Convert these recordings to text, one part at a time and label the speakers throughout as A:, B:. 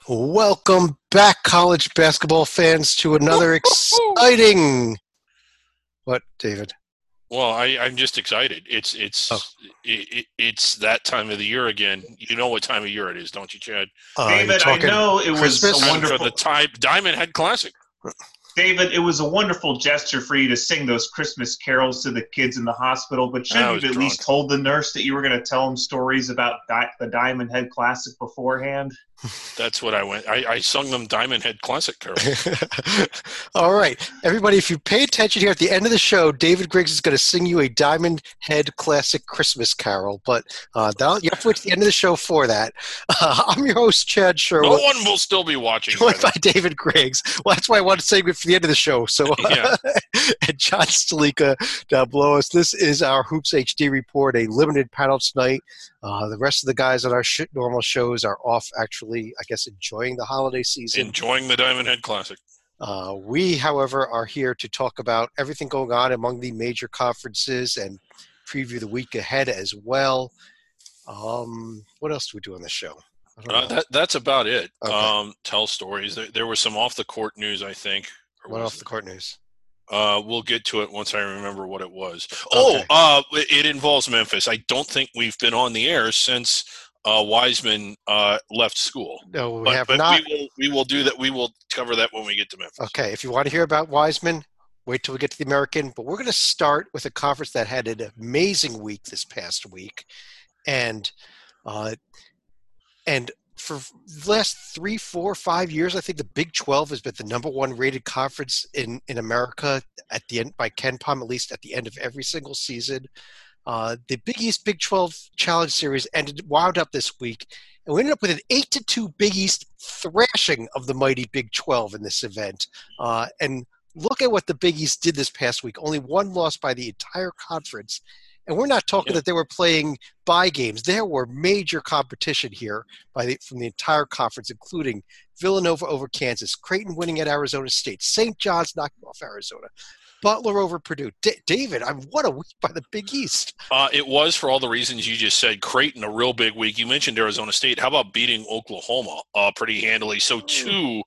A: Welcome back, college basketball fans, to another exciting. What, David?
B: Well, I'm just excited. It's
A: Oh,
B: it's it's that time of the year again. You know what time of year it is, don't you, Chad?
A: you're
C: David, I
A: talking
C: know it was a
A: Christmas?
B: Time for the
C: wonderful
B: time Diamond Head Classic.
C: David, it was a wonderful gesture for you to sing those Christmas carols to the kids in the hospital, but
B: I
C: shouldn't you
B: was
C: have at
B: drunk.
C: least told the nurse that you were going to tell them stories about the Diamond Head Classic beforehand?
B: That's what I went. I sung them Diamond Head Classic carols.
A: All right, everybody, if you pay attention here at the end of the show, David Griggs is going to sing you a Diamond Head Classic Christmas Carol, but you have to wait to the end of the show for that. I'm your host, Chad
B: No
A: Sherwood,
B: one will still be watching by
A: joined
B: then.
A: by David Griggs. Well, that's why I wanted to save it for the end of the show. So,
B: Yeah,
A: and John Stalika down below us. This is our Hoops HD report, a limited panel tonight. The rest of the guys on our normal shows are off, actually, I guess, enjoying the holiday season.
B: enjoying the Diamond Head Classic.
A: We, however, are here to talk about everything going on among the major conferences and preview the week ahead as well. What else do we do on the show? I don't know.
B: That's about it.
A: Okay.
B: Tell stories. There was some off the court news, I think. Or
A: What
B: was
A: off the court news?
B: We'll get to it once I remember what it was.
A: Okay.
B: It involves Memphis. I don't think we've been on the air since Wiseman left school.
A: No, we
B: But
A: have
B: but
A: not.
B: we will do that. We will cover that when we get to Memphis.
A: Okay, if you want to hear about Wiseman, wait till we get to the American. But we're going to start with a conference that had an amazing week this past week, and uh, and for the last 3, 4, 5 years, I think the Big 12 has been the number one rated conference in America at the end by Ken Palm, at least at the end of every single season. The Big East Big 12 Challenge Series wound up this week, and we ended up with an 8-2 Big East thrashing of the mighty Big 12 in this event. And look at what the Big East did this past week. Only one loss by the entire conference. And we're not talking
B: Yeah.
A: that they were playing bye games. There were major competition here from the entire conference, including Villanova over Kansas, Creighton winning at Arizona State, St. John's knocking off Arizona, Butler over Purdue. David, what a week by the Big East.
B: It was for all the reasons you just said. Creighton, a real big week. You mentioned Arizona State. How about beating Oklahoma pretty handily? So two,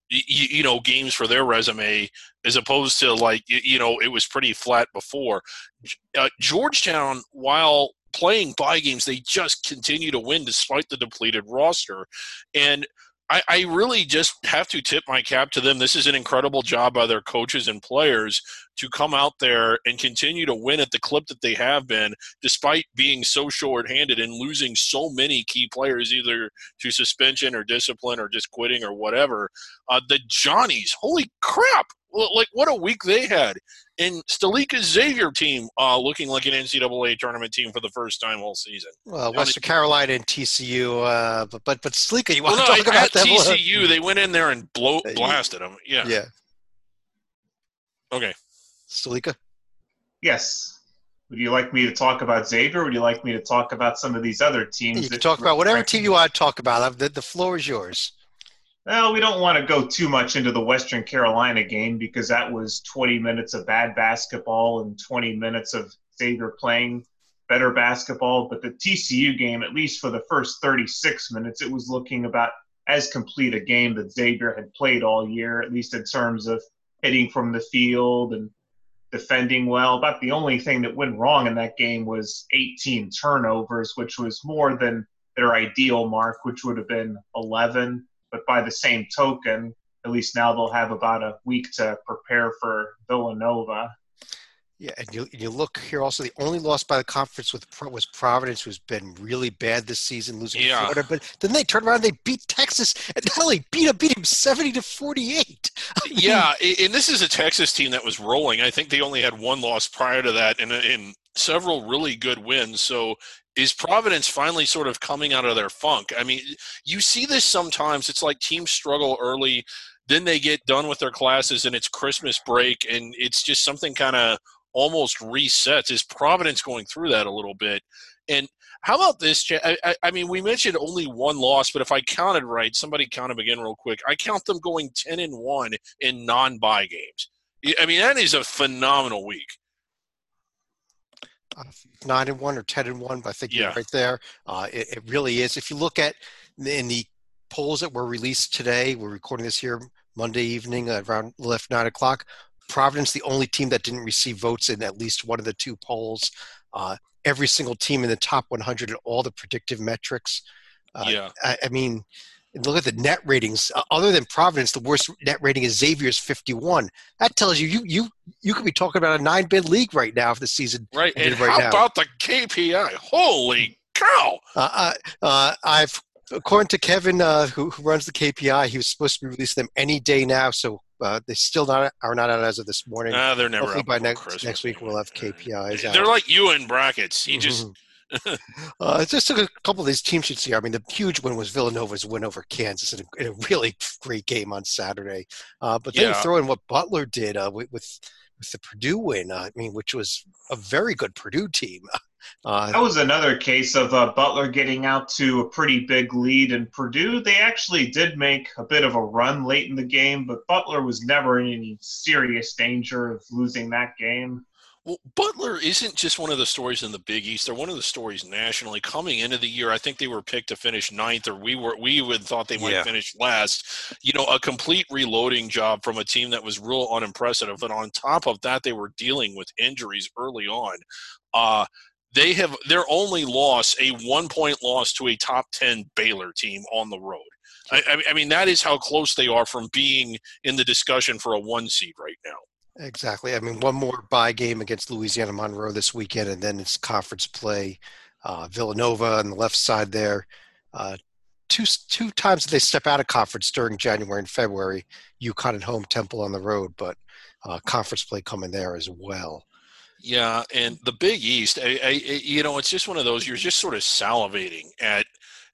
B: games for their resume as opposed to it was pretty flat before. Georgetown, while playing bye games, they just continue to win despite the depleted roster. And I really just have to tip my cap to them. This is an incredible job by their coaches and players to come out there and continue to win at the clip that they have been, despite being so short-handed and losing so many key players, either to suspension or discipline or just quitting or whatever. The Johnnies, holy crap! Like, what a week they had. And Stalika's Xavier team looking like an NCAA tournament team for the first time all season.
A: Well, Western Carolina and TCU, but Sleeka, you want
B: Well,
A: to
B: no,
A: talk about
B: at
A: them?
B: TCU, they went in there and blasted them. Yeah.
A: Yeah,
B: Okay.
A: Sleeka.
C: Yes. Would you like me to talk about Xavier, or would you like me to talk about some of these other teams?
A: You can talk about whatever team you want to talk about. The floor is yours.
C: Well, we don't want to go too much into the Western Carolina game because that was 20 minutes of bad basketball and 20 minutes of Xavier playing better basketball. But the TCU game, at least for the first 36 minutes, it was looking about as complete a game that Xavier had played all year, at least in terms of hitting from the field and defending well. About the only thing that went wrong in that game was 18 turnovers, which was more than their ideal mark, which would have been 11. But by the same token, at least now they'll have about a week to prepare for Villanova.
A: Yeah, and you look here also, the only loss by the conference was Providence, who's been really bad this season, losing to Florida. But then they turned around and they beat Texas, and not only beat him 70-48.
B: Yeah, and this is a Texas team that was rolling. I think they only had one loss prior to that and several really good wins. So is Providence finally sort of coming out of their funk? I mean, you see this sometimes. It's like teams struggle early, then they get done with their classes, and it's Christmas break, and it's just something kind of almost resets. Is Providence going through that a little bit? And how about this? I mean, we mentioned only one loss, but if I counted right, somebody count them again real quick. I count them going 10-1 in non-bye games. I mean, that is a phenomenal week.
A: 9-1 or 10-1, I think you're right there. It really is. If you look at in the polls that were released today. We're recording this here Monday evening around 9 o'clock. Providence, the only team that didn't receive votes in at least one of the two polls. Every single team in the top 100 in all the predictive metrics. I mean, look at the net ratings. Other than Providence, the worst net rating is Xavier's 51. That tells you you could be talking about a 9-bid league right now if the season
B: right. And
A: how
B: about the KPI? Holy cow!
A: According to Kevin, who runs the KPI, he was supposed to be releasing them any day now. So they still are not out as of this morning.
B: They're never.
A: Hopefully by next week we'll have KPIs.
B: They're
A: out.
B: like you in brackets. You just.
A: Just a couple of these team sheets here. I mean, the huge win was Villanova's win over Kansas in a really great game on Saturday. But then you throw in what Butler did with the Purdue win. I mean, which was a very good Purdue team.
C: That was another case of Butler getting out to a pretty big lead. And Purdue, they actually did make a bit of a run late in the game, but Butler was never in any serious danger of losing that game.
B: Well, Butler isn't just one of the stories in the Big East. They're one of the stories nationally. Coming into the year, I think they were picked to finish 9th, or we would thought they might finish last. A complete reloading job from a team that was real unimpressive. And on top of that, they were dealing with injuries early on. They have their only loss, a 1-point loss to a top 10 Baylor team on the road. I mean, that is how close they are from being in the discussion for a 1 seed right now.
A: Exactly. I mean, one more bye game against Louisiana Monroe this weekend, and then it's conference play. Villanova on the left side there. Two times that they step out of conference during January and February. UConn at home, Temple on the road, but conference play coming there as well.
B: Yeah, and the Big East, it's just one of those. You're just sort of salivating at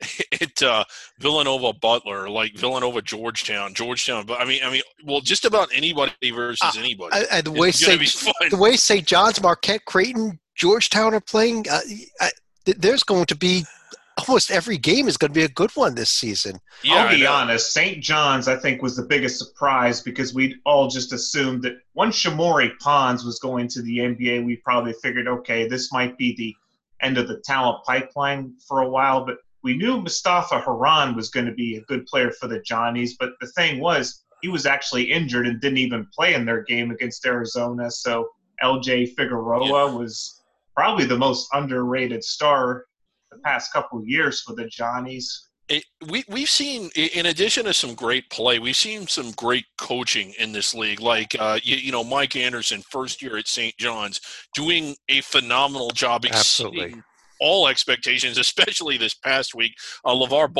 B: Villanova Butler, like Villanova Georgetown. But I mean, well, just about anybody versus anybody.
A: The way St. John's, Marquette, Creighton, Georgetown are playing, there's going to be almost every game is going to be a good one this season.
C: Yeah, I'll be honest. St. John's, I think, was the biggest surprise because we'd all just assumed that once Shamori Pons was going to the NBA, we probably figured, okay, this might be the end of the talent pipeline for a while, but we knew Mustafa Haran was going to be a good player for the Johnnies, but the thing was he was actually injured and didn't even play in their game against Arizona. So LJ Figueroa was probably the most underrated star the past couple of years for the Johnnies.
B: We've seen, in addition to some great play, we've seen some great coaching in this league. Like, Mike Anderson, first year at St. John's, doing a phenomenal job exceeding all expectations, especially this past week. LeVar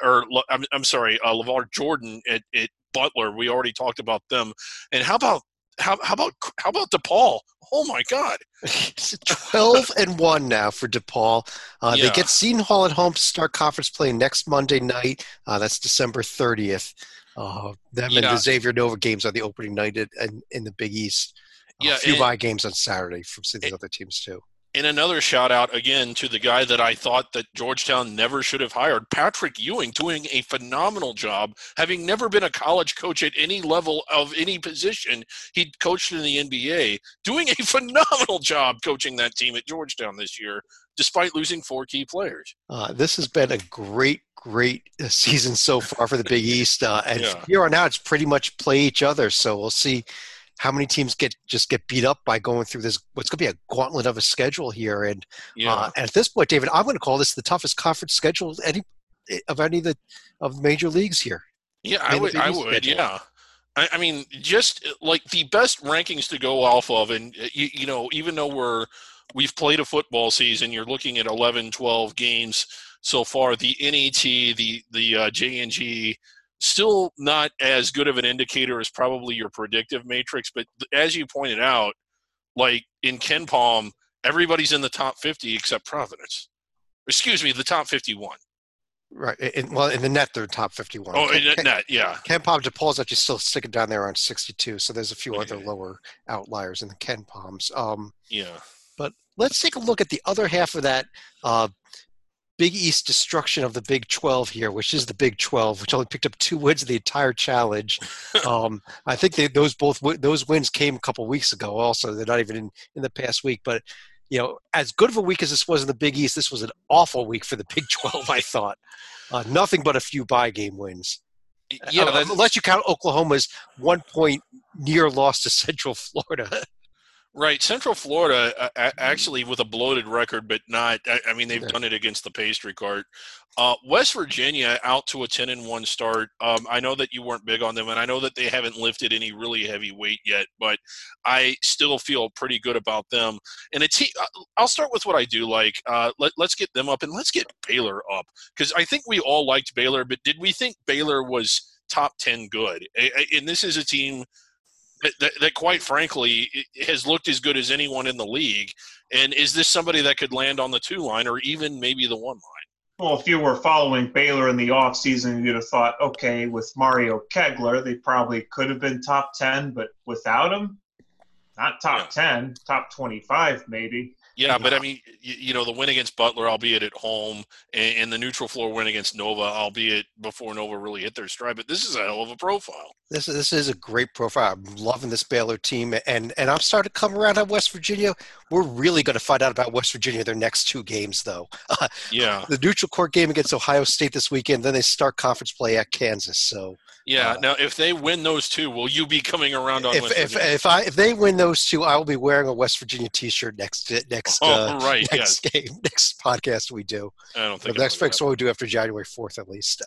B: Jordan at Butler. We already talked about them. And how about DePaul? Oh my God!
A: It's 12-1 now for DePaul. They get Seton Hall at home to start conference play next Monday night. That's December 30th. And the Xavier Nova games are the opening night in the Big East. A few bye games on Saturday from some of the other teams too.
B: And another shout out again to the guy that I thought that Georgetown never should have hired, Patrick Ewing, doing a phenomenal job, having never been a college coach at any level of any position. He'd coached in the NBA, doing a phenomenal job coaching that team at Georgetown this year, despite losing 4 key players.
A: This has been a great season so far for the Big East. And from here on out, it's pretty much play each other. So we'll see how many teams get beat up by going through this, what's going to be a gauntlet of a schedule here. And at this point, David, I'm going to call this the toughest conference schedule of any of the major leagues here.
B: Yeah, I would. Yeah. I mean, just like the best rankings to go off of. And, even though we've played a football season, you're looking at 11, 12 games so far. The NET, the J&G, still not as good of an indicator as probably your predictive matrix. But as you pointed out, like in KenPom, everybody's in the top 50 except Providence. Excuse me, the top 51.
A: Right. In the net, they're top 51.
B: Oh, in the net, yeah.
A: KenPom, DePaul's actually still sticking down there around 62. So there's a few other lower outliers in the KenPoms. But let's take a look at the other half of that Big East destruction of the Big 12 here, which is the Big 12, which only picked up 2 wins of the entire challenge. I think those wins came a couple weeks ago also. They're not even in the past week. But as good of a week as this was in the Big East, this was an awful week for the Big 12, I thought. Nothing but a few bye game wins.
B: Yeah,
A: unless you count Oklahoma's 1 point near loss to Central Florida.
B: Right. Central Florida actually with a bloated record, but not – I mean, they've done it against the pastry cart. West Virginia out to a 10-1 start. I know that you weren't big on them, and I know that they haven't lifted any really heavy weight yet, but I still feel pretty good about them. And I'll start with what I do like. Let's get them up, and let's get Baylor up, because I think we all liked Baylor, but did we think Baylor was top 10 good? And this is a team – that quite frankly has looked as good as anyone in the league. And is this somebody that could land on the 2 line or even maybe the 1 line?
C: Well, if you were following Baylor in the offseason, you'd have thought, okay, with Mario Kegler, they probably could have been top 10, but without him, not top 10, top 25 maybe.
B: Yeah, but I mean, the win against Butler, albeit at home, and the neutral floor win against Nova, albeit before Nova really hit their stride. But this is a hell of a profile.
A: This is a great profile. I'm loving this Baylor team, and I'm starting to come around on West Virginia. We're really going to find out about West Virginia their next 2 games, though. The neutral court game against Ohio State this weekend, then they start conference play at Kansas. So.
B: Yeah. Now, if they win those 2, will you be coming around on West Virginia?
A: If they win those 2, I will be wearing a West Virginia T-shirt next game, next podcast we do.
B: I don't think
A: the next fix what we do after January 4th at least.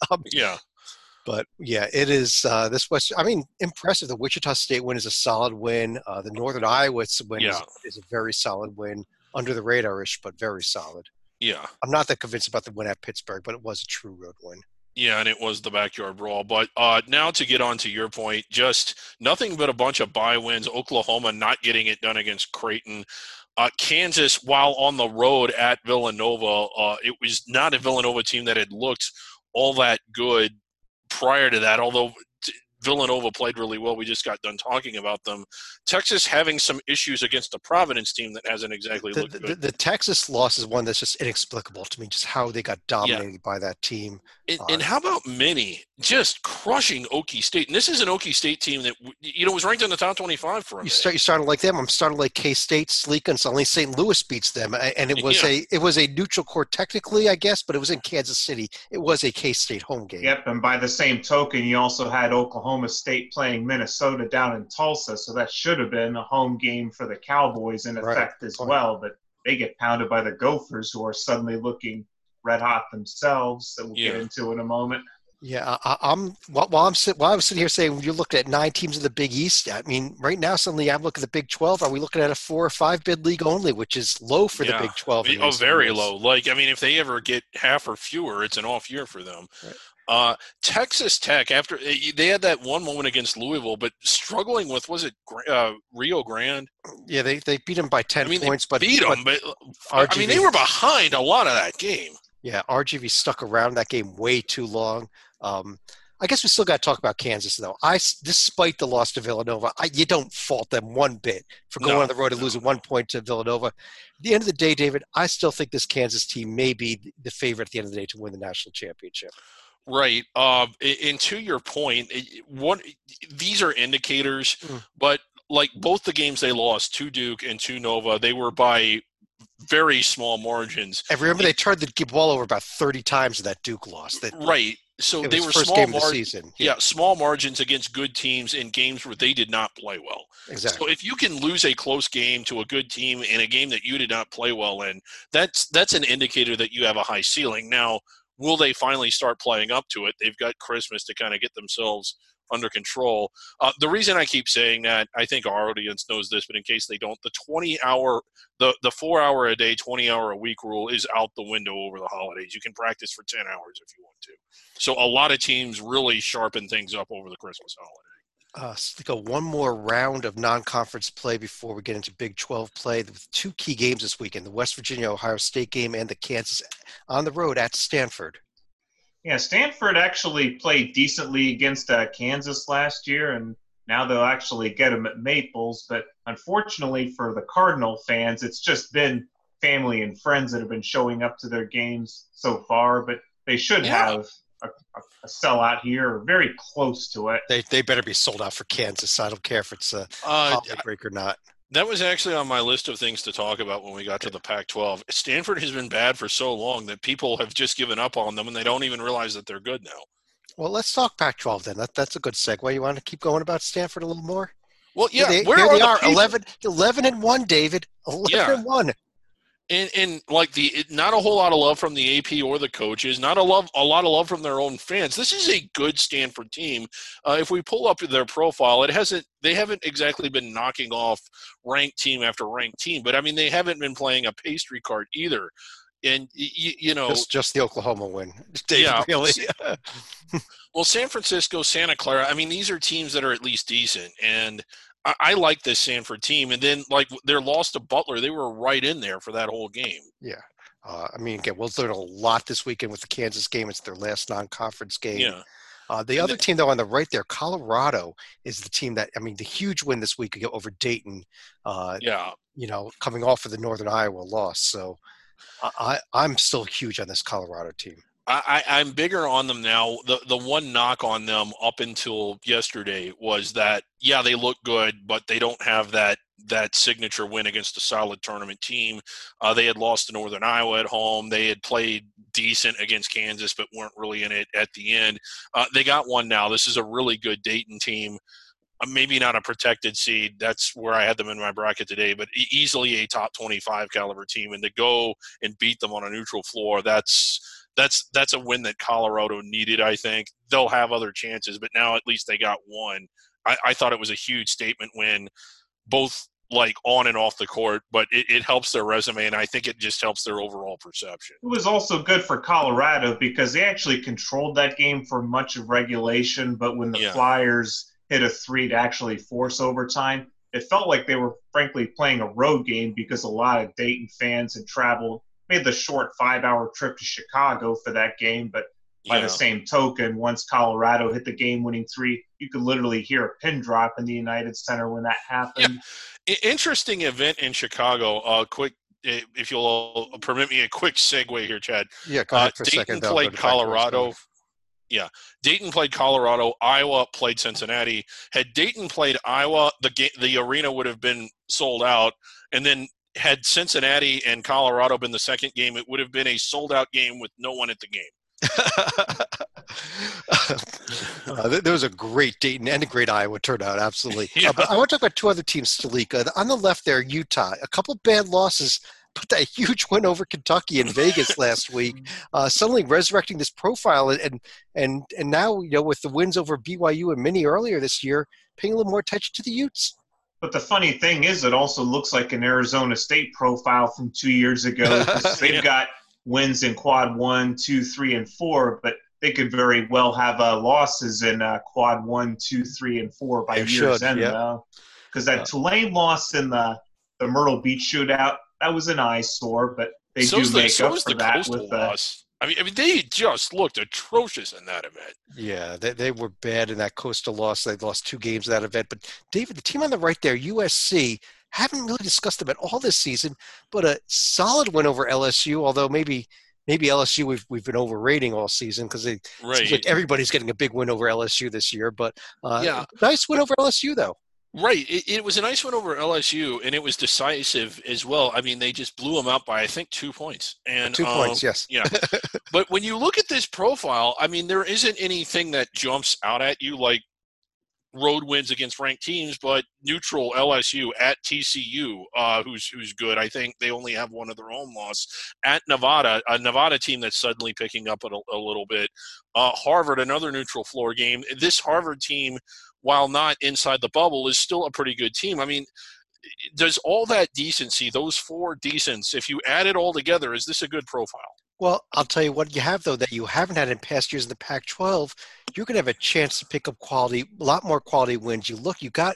A: But yeah, it is this West. I mean, impressive. The Wichita State win is a solid win. The Northern Iowa win is a very solid win, under the radar-ish, but very solid.
B: Yeah,
A: I'm not that convinced about the win at Pittsburgh, but it was a true road win.
B: Yeah, and it was the backyard brawl. But now to get on to your point, just nothing but a bunch of bye wins. Oklahoma not getting it done against Creighton. Kansas, while on the road at Villanova, it was not a Villanova team that had looked all that good prior to that, although Villanova played really well. We just got done talking about them. Texas having some issues against the Providence team that hasn't exactly looked good.
A: The Texas loss is one that's just inexplicable to me, just how they got dominated by that team.
B: And how about Minnie just crushing Okie State? And this is an Okie State team that was ranked in the top 25 for a minute.
A: You started like them. I'm starting like K-State, Sleek, and only St. Louis beats them. And it was a neutral court technically, I guess, but it was in Kansas City. It was a K-State home game.
C: Yep, and by the same token, you also had Oklahoma State playing Minnesota down in Tulsa, so that should have been a home game for the Cowboys in effect as well. But they get pounded by the Gophers, who are suddenly looking red hot themselves, that we'll get into in a moment.
A: Yeah, while I'm sitting here saying, when you look at 9 teams in the Big East, I mean, right now suddenly I'm looking at the Big 12. Are we looking at a 4 or 5 bid league only, which is low for the Big 12?
B: Oh, very low. Like, I mean, if they ever get half or fewer, it's an off year for them. Right. Texas Tech, after they had that one moment against Louisville, but struggling with, was it Rio Grande?
A: Yeah, they beat them by 10 points, but
B: they were behind a lot of that game.
A: Yeah, RGV stuck around that game way too long. I guess we still got to talk about Kansas, though. Despite the loss to Villanova, you don't fault them one bit for going on the road and losing 1 point to Villanova. At the end of the day, David, I still think this Kansas team may be the favorite at the end of the day to win the national championship.
B: Right. And to your point, these are indicators, but like both the games they lost to Duke and to Nova, they were by very small margins.
A: And remember, they turned the ball over about 30 times in that Duke loss.
B: Right. So they were
A: first game of the season.
B: Yeah, small margins against good teams in games where they did not play well.
A: Exactly.
B: So if you can lose a close game to a good team in a game that you did not play well in, that's an indicator that you have a high ceiling. Now, will they finally start playing up to it? They've got Christmas to kind of get themselves under control. The reason I keep saying that, I think our audience knows this, but in case they don't, the 4 hour a day, 20 hour a week rule is out the window over the holidays. You can practice for 10 hours if you want to. So a lot of teams really sharpen things up over the Christmas holiday.
A: So go one more round of non-conference play before we get into Big 12 play. With 2 key games this weekend, the West Virginia-Ohio State game and the Kansas on the road at Stanford.
C: Yeah, Stanford actually played decently against Kansas last year, and now they'll actually get them at Maples. But unfortunately for the Cardinal fans, it's just been family and friends that have been showing up to their games so far. But they should have a sellout here, or very close to it.
A: They better be sold out for Kansas. I don't care if it's a holiday break or not.
B: That was actually on my list of things to talk about when we got to the Pac-12. Stanford has been bad for so long that people have just given up on them, and they don't even realize that they're good now.
A: Well, let's talk Pac-12 then. That's a good segue. You want to keep going about Stanford a little more?
B: Well,
A: Here
B: yeah,
A: they,
B: where
A: here
B: are
A: they
B: the
A: are,
B: people?
A: 11 and 1, David. 11
B: Yeah,
A: and 1.
B: and like not a whole lot of love from the AP or the coaches, not a lot of love from their own fans. This is a good Stanford team. If we pull up their profile, they haven't exactly been knocking off ranked team after ranked team, but I mean they haven't been playing a pastry cart either. And you know,
A: Just the Oklahoma win, David.
B: yeah.
A: Really?
B: Well, San Francisco, Santa Clara, I mean, these are teams that are at least decent. And I like this Sanford team. And then, like, their loss to Butler, they were right in there for that whole game.
A: Yeah. I mean, again, we'll learn a lot this weekend with the Kansas game. It's their last non-conference game.
B: Yeah.
A: The other team, though, on the right there, Colorado, is the team that, I mean, the huge win this week over Dayton,
B: Yeah.
A: Coming off of the Northern Iowa loss. So I'm still huge on this Colorado team.
B: I'm bigger on them now. The one knock on them up until yesterday was that, yeah, they look good, but they don't have that signature win against a solid tournament team. They had lost to Northern Iowa at home. They had played decent against Kansas, but weren't really in it at the end. They got one now. This is a really good Dayton team. Maybe not a protected seed. That's where I had them in my bracket today, but easily a top 25 caliber team. And to go and beat them on a neutral floor, that's a win that Colorado needed, I think. They'll have other chances, but now at least they got one. I thought it was a huge statement win, both like on and off the court, but it helps their resume, and I think it just helps their overall perception.
C: It was also good for Colorado because they actually controlled that game for much of regulation, but when the Flyers hit a three to actually force overtime, it felt like they were frankly playing a road game because a lot of Dayton fans had traveled, made the short 5-hour trip to Chicago for that game. But by the same token, once Colorado hit the game-winning three, you could literally hear a pin drop in the United Center when that happened.
B: Yeah. Interesting event in Chicago. Quick, if you'll permit me a quick segue here, Chad.
A: Yeah, go ahead for a second.
B: Dayton played Colorado. Yeah, Dayton played Colorado. Iowa played Cincinnati. Had Dayton played Iowa, the arena would have been sold out. And then had Cincinnati and Colorado been the second game, it would have been a sold-out game with no one at the game.
A: There was a great Dayton and a great Iowa turnout, absolutely.
B: Yeah.
A: But I want to talk about two other teams, Stalika. On the left there, Utah. A couple of bad losses, but that huge win over Kentucky in Vegas last week, suddenly resurrecting this profile, and now with the wins over BYU and Mini earlier this year, paying a little more attention to the Utes.
C: But the funny thing is, it also looks like an Arizona State profile from 2 years ago. They've got wins in quad 1, 2, 3, and 4, but they could very well have losses in quad 1, 2, 3, and 4 by year's end, though. Because that Tulane loss in the Myrtle Beach shootout, that was an eyesore, but they do make up for that with
B: loss. I mean, they just looked atrocious in that event.
A: Yeah, they were bad in that Coastal loss. They lost 2 games in that event. But, David, the team on the right there, USC, haven't really discussed them at all this season, but a solid win over LSU, although maybe LSU we've been overrating all season because it seems like everybody's getting a big win over LSU this year. But nice win over LSU, though.
B: Right. It was a nice win over LSU, and it was decisive as well. I mean, they just blew them out by, I think, 2 points. And
A: 2 points, yes.
B: Yeah. But when you look at this profile, I mean, there isn't anything that jumps out at you like road wins against ranked teams, but neutral LSU at TCU, who's good. I think they only have one of their own loss at Nevada, a Nevada team that's suddenly picking up a little bit. Harvard, another neutral floor game. This Harvard team, while not inside the bubble, is still a pretty good team. I mean, does all that decency, those 4 decents, if you add it all together, is this a good profile?
A: Well, I'll tell you what you have, though, that you haven't had in past years in the Pac-12. You're going to have a chance to pick up a lot more quality wins. You got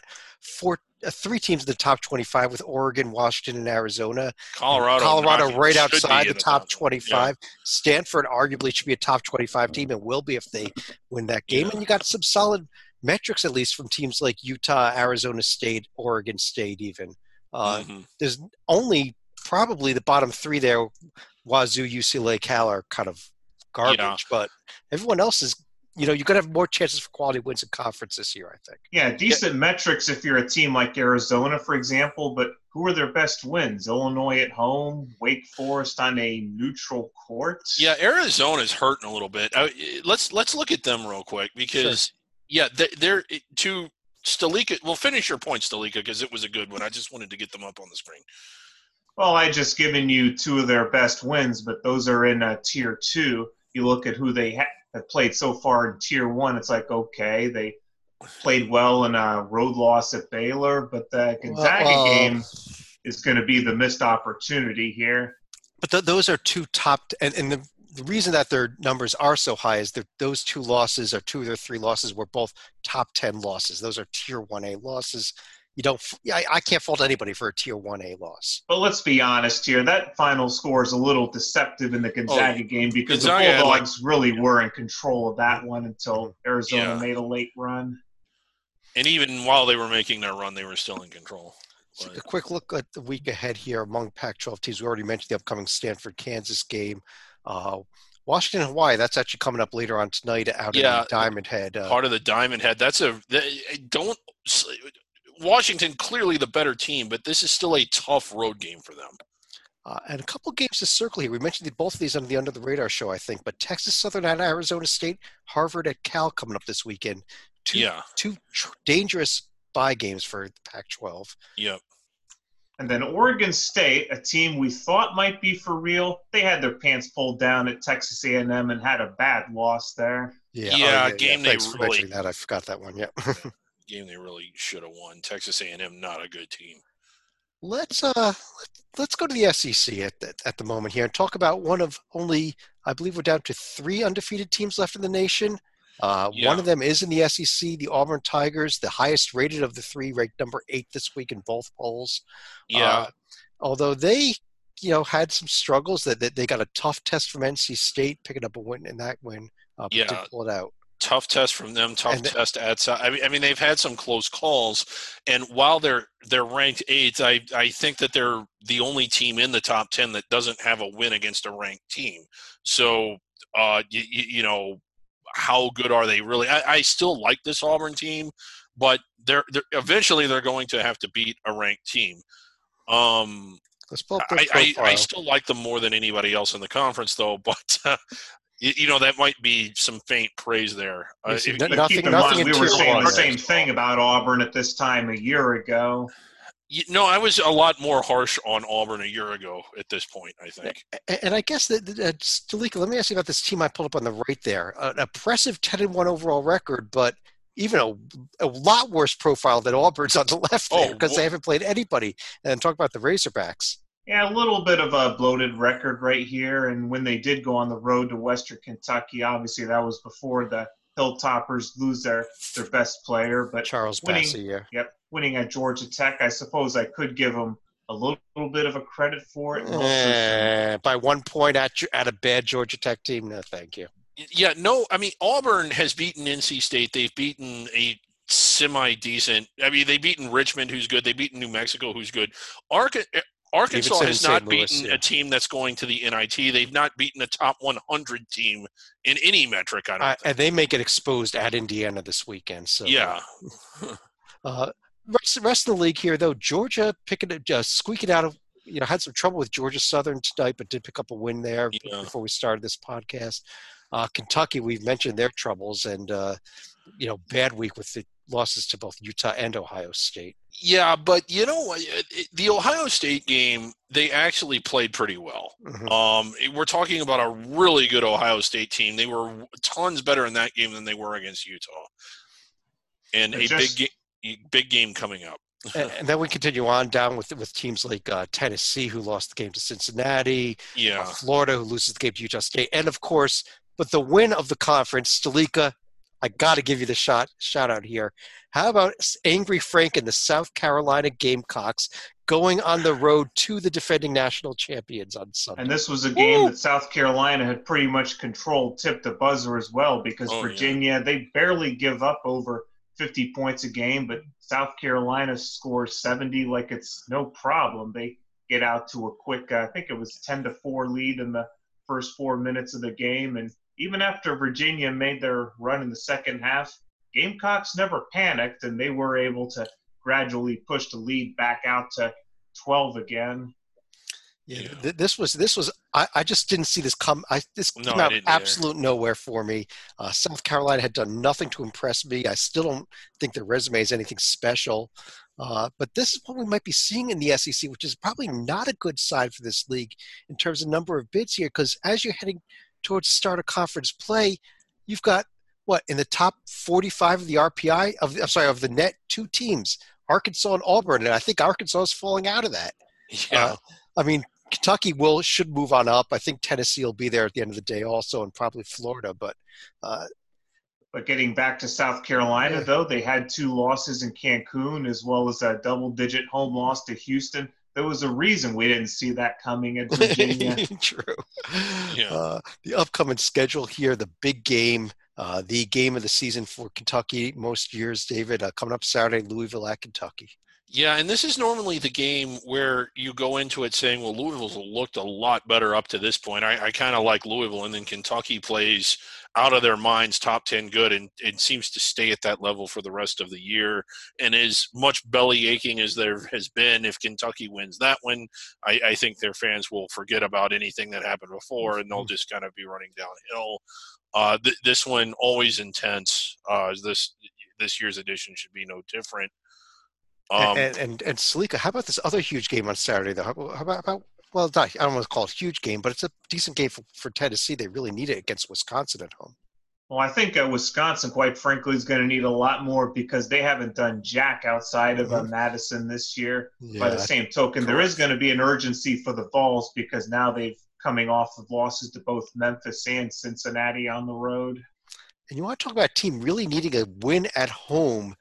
A: 3 teams in the top 25 with Oregon, Washington, and Arizona. Colorado right outside the top 25. Yeah. Stanford arguably should be a top 25 team and will be if they win that game. Yeah. And you got some solid metrics, at least from teams like Utah, Arizona State, Oregon State even. There's only probably the bottom 3 there, Wazoo, UCLA, Cal are kind of garbage, but everyone else is you're going to have more chances for quality wins in conference this year, I think.
C: Yeah, decent metrics if you're a team like Arizona, for example, but who are their best wins? Illinois at home, Wake Forest on a neutral court?
B: Yeah, Arizona's hurting a little bit. Let's look at them real quick because,
A: Sure.
B: they're to Stalika. Well, finish your point, Stalika, because it was a good one. I just wanted to get them up on the screen.
C: Well, I just given you two of their best wins, but those are in Tier 2. You look at who they have played so far in Tier 1, it's like, okay, they played well in a road loss at Baylor, but the Gonzaga game is going to be the missed opportunity here.
A: But those are two top – and the reason that their numbers are so high is that those two losses, or two of their three losses, were both top 10 losses. Those are Tier 1A losses. I can't fault anybody for a Tier 1A loss.
C: But let's be honest here. That final score is a little deceptive in the Gonzaga game because
B: Gonzaga
C: the Bulldogs really were in control of that one until Arizona made a late run.
B: And even while they were making their run, they were still in control.
A: A quick look at the week ahead here among Pac-12 teams. We already mentioned the upcoming Stanford-Kansas game. Washington, Hawaii, that's actually coming up later on tonight out in Diamond Head.
B: Part of the Diamond Head. Washington, clearly the better team, but this is still a tough road game for them.
A: And a couple of games to circle here. We mentioned both of these on the Under the Radar show, I think, but Texas Southern at Arizona State, Harvard at Cal coming up this weekend. Two dangerous bye games for the Pac-12.
B: Yep.
C: And then Oregon State, a team we thought might be for real, they had their pants pulled down at Texas A&M and had a bad loss there.
A: Thanks for mentioning that. I forgot that one.
B: Game they really should have won. Texas A&M, not a good team.
A: Let's go to the SEC at the moment here and talk about one of only, I believe we're down to 3 undefeated teams left in the nation. One of them is in the SEC, the Auburn Tigers, the highest rated of the 3, ranked number 8 this week in both polls. Although they, had some struggles that they got a tough test from NC State, picking up a win in that win, but didn't pull it out.
B: Tough test from them. Test at. I mean, they've had some close calls, and while they're ranked 8th, I think that they're the only team in the top 10 that doesn't have a win against a ranked team. So, how good are they really? I still like this Auburn team, but they're eventually they're going to have to beat a ranked team.
A: Let's pull up their profile.
B: I still like them more than anybody else in the conference, though. But that might be some faint praise there.
C: Keep in mind, we were saying the same thing about Auburn at this time a year ago.
B: I was a lot more harsh on Auburn a year ago at this point, I think.
A: And I guess Stalika, let me ask you about this team I pulled up on the right there. An impressive 10-1 overall record, but even a lot worse profile than Auburn's on the left there because they haven't played anybody. And talk about the Razorbacks.
C: Yeah, a little bit of a bloated record right here. And when they did go on the road to Western Kentucky, obviously that was before the Hilltoppers lose their best player. But
A: Charles Bassey,
C: winning at Georgia Tech, I suppose I could give them a little bit of a credit for it.
A: By 1 point at a bad Georgia Tech team? No, thank you.
B: Yeah, no, I mean, Auburn has beaten NC State. They've beaten a semi-decent – they've beaten Richmond, who's good. They've beaten New Mexico, who's good. Arkansas has not beaten a team that's going to the NIT. They've not beaten a top 100 team in any metric, I don't think.
A: And they may get exposed at Indiana this weekend. So
B: yeah.
A: Rest of the league here, though, Georgia squeaking out of had some trouble with Georgia Southern tonight, but did pick up a win there before we started this podcast. Kentucky, we've mentioned their troubles, and bad week with the losses to both Utah and Ohio State.
B: Yeah, but the Ohio State game, they actually played pretty well. Mm-hmm. We're talking about a really good Ohio State team. They were tons better in that game than they were against Utah, and big game coming up.
A: And then we continue on down with teams like Tennessee, who lost the game to Cincinnati, Florida, who loses the game to Utah State, and of course, but the win of the conference, Stalika, I got to give you the shout out here. How about Angry Frank and the South Carolina Gamecocks going on the road to the defending national champions on Sunday?
C: And this was a game that South Carolina had pretty much controlled, tipped the buzzer as well, because Virginia, they barely give up over 50 points a game, but South Carolina scores 70 like it's no problem. They get out to a quick, I think it was 10-4 lead in the first 4 minutes of the game, and even after Virginia made their run in the second half, Gamecocks never panicked, and they were able to gradually push the lead back out to 12 again.
A: Yeah, this was. I just didn't see this come. This came
B: I
A: out
B: didn't
A: absolute nowhere for me. South Carolina had done nothing to impress me. I still don't think their resume is anything special. But this is what we might be seeing in the SEC, which is probably not a good sign for this league in terms of number of bids here. Because as you're heading towards start of conference play, you've got what in the top 45 of the RPI of the net, two teams, Arkansas and Auburn, and I think Arkansas is falling out of that.
B: Yeah.
A: I mean, Kentucky should move on up. I think Tennessee will be there at the end of the day also, and probably Florida. But
C: getting back to South Carolina, though, they had 2 losses in Cancun as well as a double-digit home loss to Houston. There was a reason we didn't see that coming at Virginia.
A: True.
B: Yeah.
A: The upcoming schedule here, the big game, the game of the season for Kentucky most years, David, coming up Saturday, Louisville at Kentucky.
B: Yeah, and this is normally the game where you go into it saying, well, Louisville's looked a lot better up to this point. I kind of like Louisville, and then Kentucky plays out of their minds, top 10 good, and it seems to stay at that level for the rest of the year. And as much belly aching as there has been, if Kentucky wins that one, I think their fans will forget about anything that happened before, and they'll just kind of be running downhill. This one, always intense. This year's edition should be no different.
A: And Salika, how about this other huge game on Saturday, though? How about well, I don't want to call it a huge game, but it's a decent game for Tennessee. They really need it against Wisconsin at home.
C: Well, I think Wisconsin, quite frankly, is going to need a lot more because they haven't done jack outside of Madison this year. Yeah, by the same token, there is going to be an urgency for the Vols because now they've coming off of losses to both Memphis and Cincinnati on the road.
A: And you want to talk about a team really needing a win at home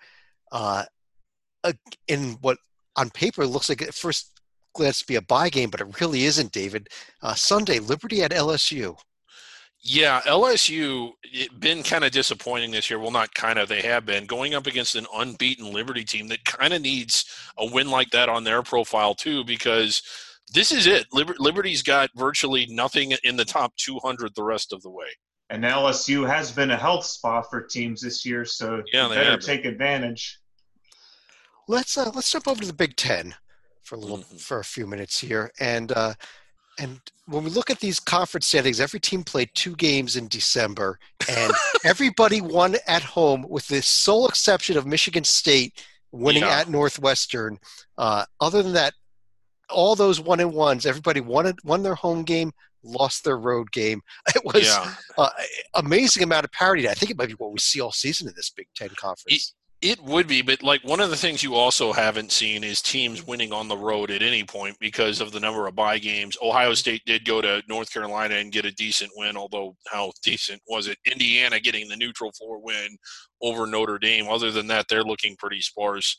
A: in what on paper looks like at first glance to be a bye game, but it really isn't, David. Sunday, Liberty at LSU.
B: Yeah, LSU been kind of disappointing this year. Well, not kind of, they have been going up against an unbeaten Liberty team that kind of needs a win like that on their profile too, because this is it. Liberty's got virtually nothing in the top 200 the rest of the way.
C: And LSU has been a health spot for teams this year, so
B: yeah,
C: they better take advantage.
A: Let's jump over to the Big Ten for a few minutes here, and when we look at these conference standings, every team played 2 games in December, and everybody won at home, with the sole exception of Michigan State winning at Northwestern. Other than that, all those 1-1s, everybody won their home game, lost their road game. It was amazing amount of parity. I think it might be what we see all season in this Big Ten conference.
B: It would be, but like one of the things you also haven't seen is teams winning on the road at any point because of the number of bye games. Ohio State did go to North Carolina and get a decent win, although how decent was it? Indiana getting the neutral floor win over Notre Dame. Other than that, they're looking pretty sparse.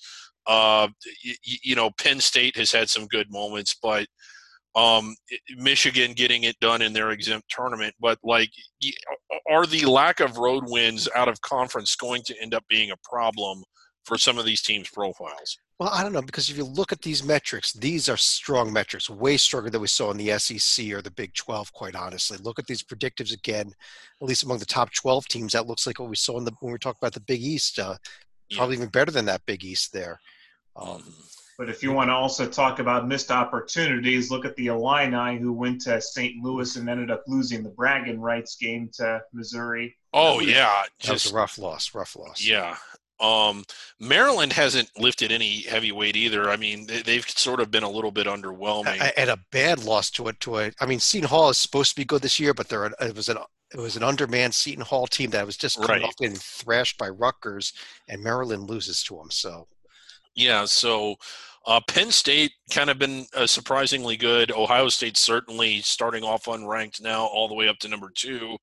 B: Penn State has had some good moments, but Michigan getting it done in their exempt tournament, but are the lack of road wins out of conference going to end up being a problem for some of these teams' profiles?
A: Well, I don't know, because if you look at these metrics, these are strong metrics, way stronger than we saw in the SEC or the Big 12, quite honestly. Look at these predictives again, at least among the top 12 teams. That looks like what we saw when we talk about the Big East, probably even better than that Big East there.
C: But if you want to also talk about missed opportunities, look at the Illini, who went to St. Louis and ended up losing the bragging rights game to Missouri.
B: Oh, yeah.
A: That was a rough loss.
B: Yeah. Maryland hasn't lifted any heavyweight either. I mean, they've sort of been a little bit underwhelming.
A: And a bad loss to it. I mean, Seton Hall is supposed to be good this year, but it was an undermanned Seton Hall team that was just coming off getting thrashed by Rutgers, and Maryland loses to them. So.
B: Yeah, so Penn State kind of been surprisingly good. Ohio State certainly starting off unranked now all the way up to number 2.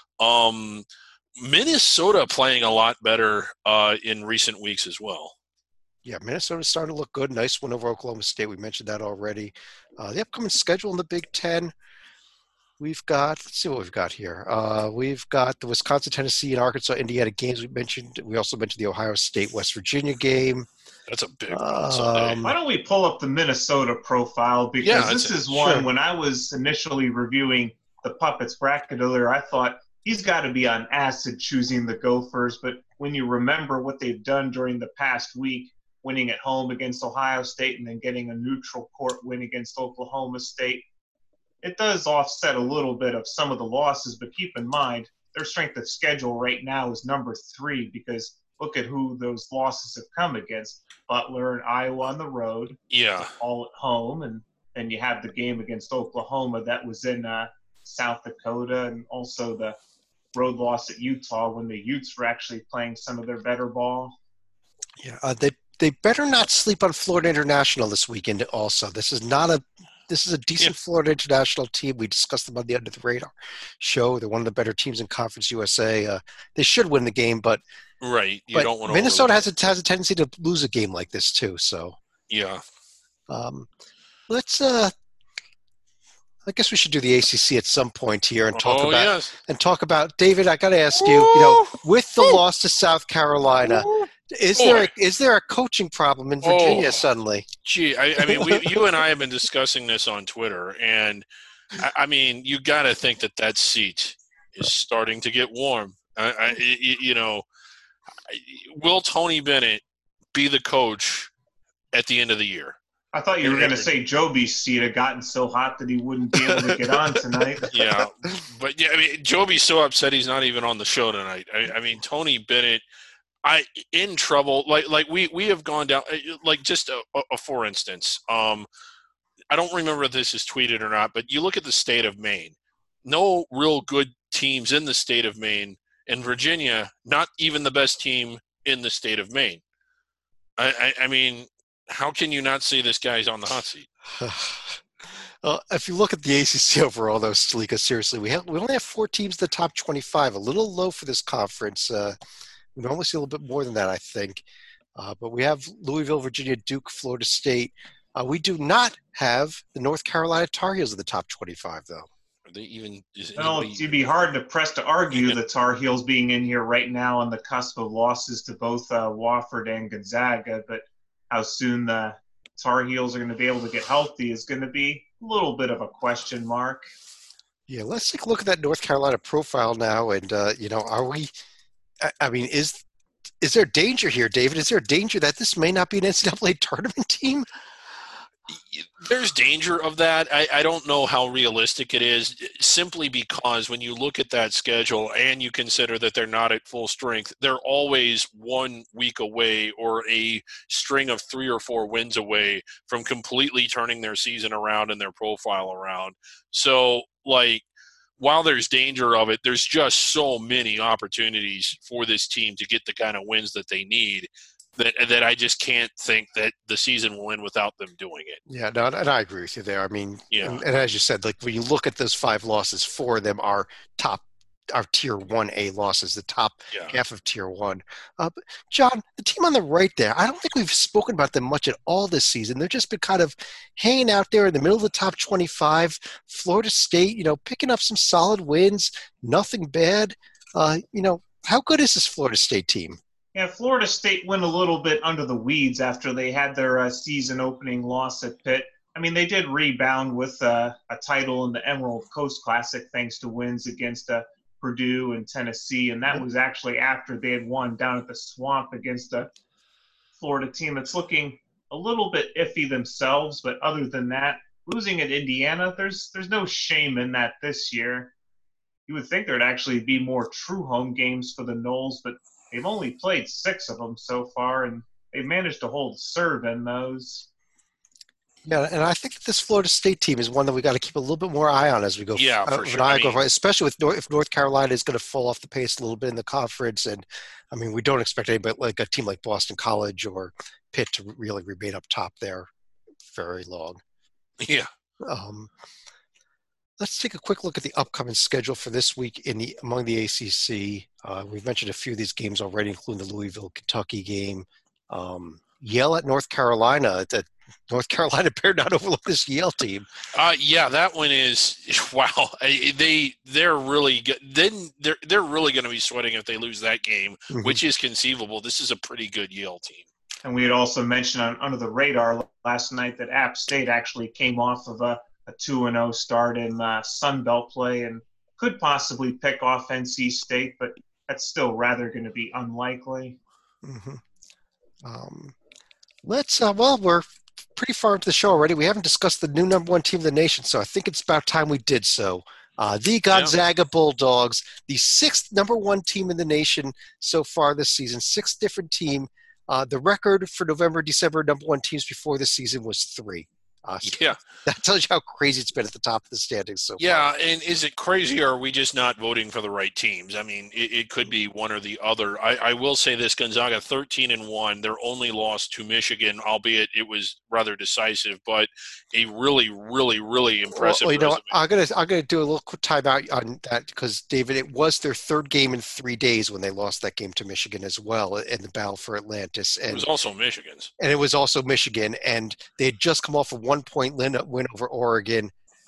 B: Minnesota playing a lot better in recent weeks as well.
A: Yeah, Minnesota's starting to look good. Nice win over Oklahoma State. We mentioned that already. The upcoming schedule in the Big Ten, let's see what we've got here. We've got the Wisconsin, Tennessee, and Arkansas, Indiana games we mentioned. We also mentioned the Ohio State, West Virginia game.
B: That's a big one Sunday.
C: Why don't we pull up the Minnesota profile? Because this is one, when I was initially reviewing the Puppets bracket earlier, I thought he's got to be on acid choosing the Gophers. But when you remember what they've done during the past week, winning at home against Ohio State and then getting a neutral court win against Oklahoma State, it does offset a little bit of some of the losses. But keep in mind, their strength of schedule right now is number 3 because look at who those losses have come against. Butler and Iowa on the road, all at home, and then you have the game against Oklahoma that was in South Dakota, and also the road loss at Utah when the Utes were actually playing some of their better ball.
A: Yeah, they better not sleep on Florida International this weekend. Also, this is a decent Florida International team. We discussed them on the Under the Radar show. They're one of the better teams in Conference USA. They should win the game, but
B: right, don't want to.
A: Minnesota has a tendency to lose a game like this too. So
B: yeah,
A: let's. I guess we should do the ACC at some point here and talk about David. I got to ask you, with the loss to South Carolina, is there a coaching problem in Virginia suddenly?
B: Gee, I mean, you and I have been discussing this on Twitter, and I mean, you got to think that seat is starting to get warm. Will Tony Bennett be the coach at the end of the year?
C: I thought you were going to say Joby's seat had gotten so hot that he wouldn't be able to get on tonight.
B: Yeah, but I mean, Joby's so upset he's not even on the show tonight. I mean, Tony Bennett, in trouble. Like we have gone down. Like just a for instance, I don't remember if this is tweeted or not, but you look at the state of Maine. No real good teams in the state of Maine, and Virginia, not even the best team in the state of Maine. I mean. How can you not see this guy's on the hot seat?
A: Well, if you look at the ACC overall, though, Stalika, seriously, we only have 4 teams in the top 25. A little low for this conference. We normally see a little bit more than that, I think. But we have Louisville, Virginia, Duke, Florida State. We do not have the North Carolina Tar Heels in the top 25, though.
B: Are they even?
C: It'd be hard to argue the Tar Heels being in here right now on the cusp of losses to both Wofford and Gonzaga, but how soon the Tar Heels are going to be able to get healthy is going to be a little bit of a question mark.
A: Yeah, let's take a look at that North Carolina profile now. And, are we – I mean, is there danger here, David? Is there a danger that this may not be an NCAA tournament team?
B: There's danger of that. I don't know how realistic it is, simply because when you look at that schedule and you consider that they're not at full strength, they're always 1 week away or a string of 3 or 4 wins away from completely turning their season around and their profile around. So, while there's danger of it, there's just so many opportunities for this team to get the kind of wins that they need. That I just can't think that the season will end without them doing it.
A: Yeah, no, and I agree with you there. I mean, and as you said, when you look at those 5 losses, 4 of them are Tier 1A losses, the top half of Tier 1. But John, the team on the right there, I don't think we've spoken about them much at all this season. They've just been kind of hanging out there in the middle of the top 25. Florida State, picking up some solid wins, nothing bad. How good is this Florida State team?
C: Yeah, Florida State went a little bit under the weeds after they had their season opening loss at Pitt. I mean, they did rebound with a title in the Emerald Coast Classic thanks to wins against Purdue and Tennessee, and that was actually after they had won down at the Swamp against a Florida team that's looking a little bit iffy themselves. But other than that, losing at Indiana, there's no shame in that this year. You would think there'd actually be more true home games for the Noles, but they've only played 6 of them so far, and they've managed to hold serve in those.
A: Yeah, and I think this Florida State team is one that we got to keep a little bit more eye on as we go.
B: Yeah, for sure.
A: Especially if North Carolina is going to fall off the pace a little bit in the conference, and I mean, we don't expect anybody like a team like Boston College or Pitt to really remain up top there very long.
B: Yeah.
A: Let's take a quick look at the upcoming schedule for this week among the ACC. We've mentioned a few of these games already, including the Louisville-Kentucky game. Yale at North Carolina. That North Carolina better not overlook this Yale team.
B: Yeah, that one is wow. They're really good. Then they're really going to be sweating if they lose that game, which is conceivable. This is a pretty good Yale team.
C: And we had also mentioned under the radar last night that App State actually came off of a 2-0 start in Sun Belt play and could possibly pick off NC State, but that's still rather going to be unlikely.
A: Mm-hmm. We're pretty far into the show already. We haven't discussed the new number one team in the nation, so I think it's about time we did so. The Gonzaga Bulldogs, the sixth number one team in the nation so far this season, sixth different team. The record for November, December number one teams before this season was 3. So that tells you how crazy it's been at the top of the standings so far.
B: Yeah, and is it crazy, or are we just not voting for the right teams? I mean, it could be one or the other. I will say this: Gonzaga 13-1. Their only loss to Michigan, albeit it was rather decisive, but a really, really, really impressive.
A: Well, I'm gonna do a little quick timeout on that because David, it was their third game in 3 days when they lost that game to Michigan as well in the battle for Atlantis. And
B: it was also Michigan's.
A: And it was also Michigan, and they had just come off a 1-point win over Oregon.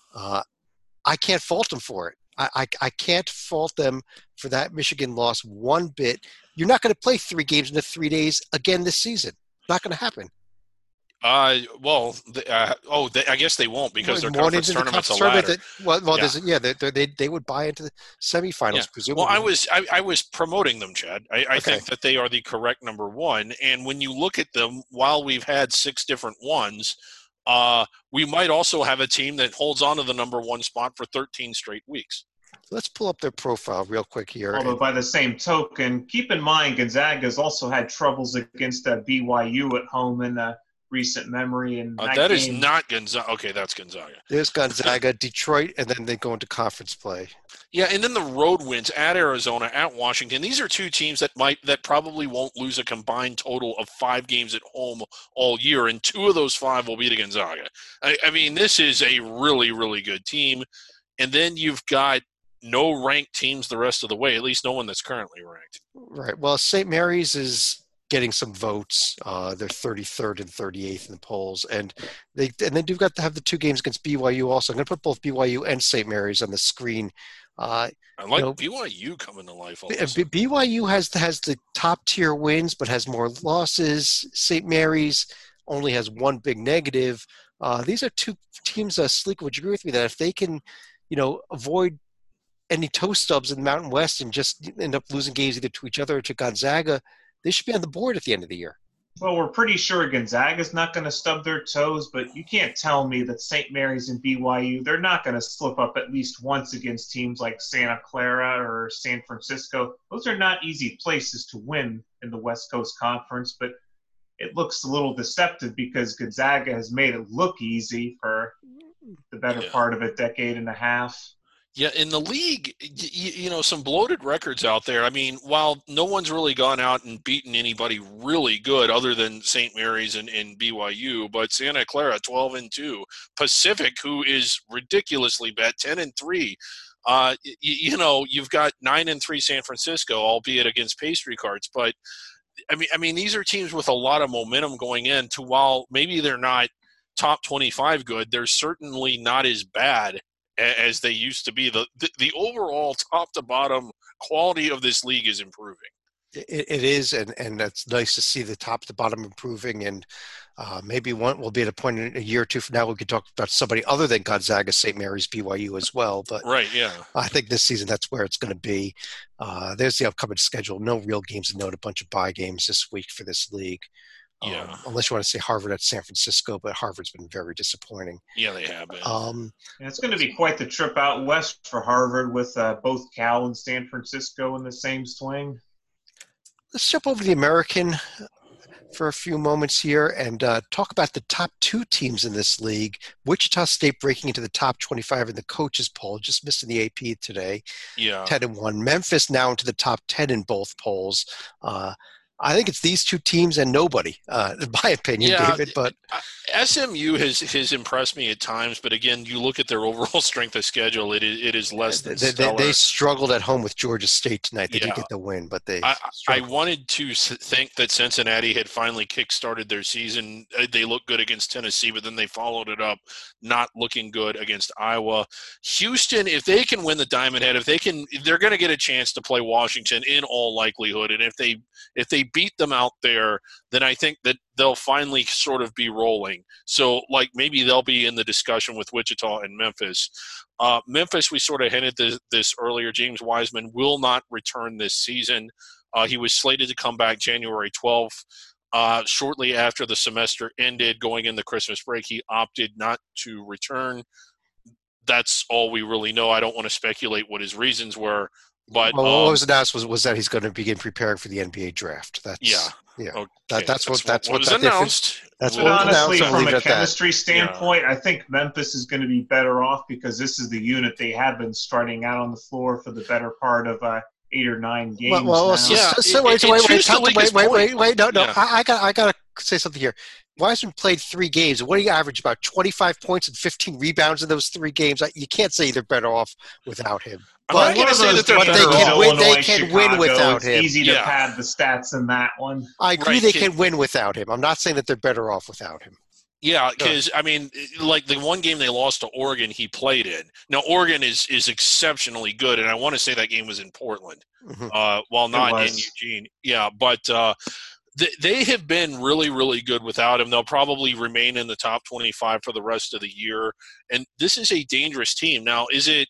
A: I can't fault them for it. I can't fault them for that Michigan loss one bit. You're not going to play 3 games in 3 days again this season. Not going to happen.
B: I guess they won't because their conference tournament's a ladder.
A: They would buy into the semifinals, presumably.
B: Well, I was promoting them, Chad. I think that they are the correct number one. And when you look at them, while we've had 6 different ones, we might also have a team that holds on to the number one spot for 13 straight weeks.
A: Let's pull up their profile real quick here.
C: Although by the same token, keep in mind Gonzaga's also had troubles against BYU at home in recent memory. And
B: that is not Gonzaga. Okay, that's Gonzaga.
A: There's Gonzaga, Detroit, and then they go into conference play.
B: Yeah, and then the road wins at Arizona, at Washington. These are 2 teams that probably won't lose a combined total of 5 games at home all year, and 2 of those 5 will be to Gonzaga. I mean, this is a really, really good team. And then you've got no ranked teams the rest of the way, at least no one that's currently ranked.
A: Right. Well, St. Mary's is getting some votes. They're 33rd and 38th in the polls, and they do got to have the 2 games against BYU also. I'm going to put both BYU and St. Mary's on the screen.
B: I like BYU coming to life.
A: BYU has the top tier wins, but has more losses. St. Mary's only has 1 big negative. These are 2 teams. Sleek, would you agree with me that if they can, avoid any toe stubs in the Mountain West and just end up losing games either to each other or to Gonzaga, they should be on the board at the end of the year?
C: Well, we're pretty sure Gonzaga's not going to stub their toes, but you can't tell me that St. Mary's and BYU, they're not going to slip up at least once against teams like Santa Clara or San Francisco. Those are not easy places to win in the West Coast Conference, but it looks a little deceptive because Gonzaga has made it look easy for the better part of a decade and a half.
B: Yeah, in the league, some bloated records out there. I mean, while no one's really gone out and beaten anybody really good other than St. Mary's and BYU, but Santa Clara 12-2, Pacific, who is ridiculously bad, 10-3. You've got 9-3 San Francisco, albeit against pastry carts. But I mean, these are teams with a lot of momentum going in. To while maybe they're not top 25 good, they're certainly not as bad as they used to be. The overall top to bottom quality of this league is improving.
A: It is, and it's nice to see the top to bottom improving. And maybe we'll be at a point in a year or 2 from now we could talk about somebody other than Gonzaga, St. Mary's, BYU as well. But
B: right, yeah,
A: I think this season that's where it's going to be. There's the upcoming schedule. No real games to note. A bunch of bye games this week for this league.
B: Yeah.
A: Unless you want to say Harvard at San Francisco, but Harvard's been very disappointing.
B: Yeah, they have been.
C: It's going to be quite the trip out west for Harvard with both Cal and San Francisco in the same swing.
A: Let's jump over to the American for a few moments here and talk about the top 2 teams in this league. Wichita State breaking into the top 25 in the coaches poll, just missing the AP today.
B: Yeah.
A: 10-1. Memphis now into the top 10 in both polls. I think it's these 2 teams and nobody, in my opinion, David. But
B: SMU has impressed me at times, but again, you look at their overall strength of schedule; it is less than stellar.
A: They struggled at home with Georgia State tonight. They did get the win, but I
B: wanted to think that Cincinnati had finally kick-started their season. They looked good against Tennessee, but then they followed it up, not looking good against Iowa. Houston, if they can win the Diamond Head, they're going to get a chance to play Washington in all likelihood, and if they beat them out there, then I think that they'll finally sort of be rolling. So, like, maybe they'll be in the discussion with Wichita and Memphis. Memphis, we sort of hinted this earlier. James Wiseman will not return this season. He was slated to come back January 12th. Shortly after the semester ended, going into Christmas break, he opted not to return. That's all we really know. I don't want to speculate what his reasons were. But
A: what was announced was that he's going to begin preparing for the NBA draft. That's
B: Okay.
A: That's what
B: was announced.
A: That's
C: but
A: what
C: honestly,
A: announced.
C: from a chemistry standpoint, I think Memphis is going to be better off because this is the unit they have been starting out on the floor for the better part of 8 or 9 games.
A: Wait. No.
B: Yeah.
A: I got to say something here. Wiseman played 3 games. What do you average? About 25 points and 15 rebounds in those 3 games. You can't say they're better off without him.
B: I'm not going to say that they're
A: they can win without him.
C: It's easy to pad the stats in that one.
A: I agree they can win without him. I'm not saying that they're better off without him.
B: Yeah, because, I mean, like the one game they lost to Oregon, he played in. Now, Oregon is exceptionally good, and I want to say that game was in Portland, while not in Eugene. Yeah, but they have been really, really good without him. They'll probably remain in the top 25 for the rest of the year. And this is a dangerous team. Now, is it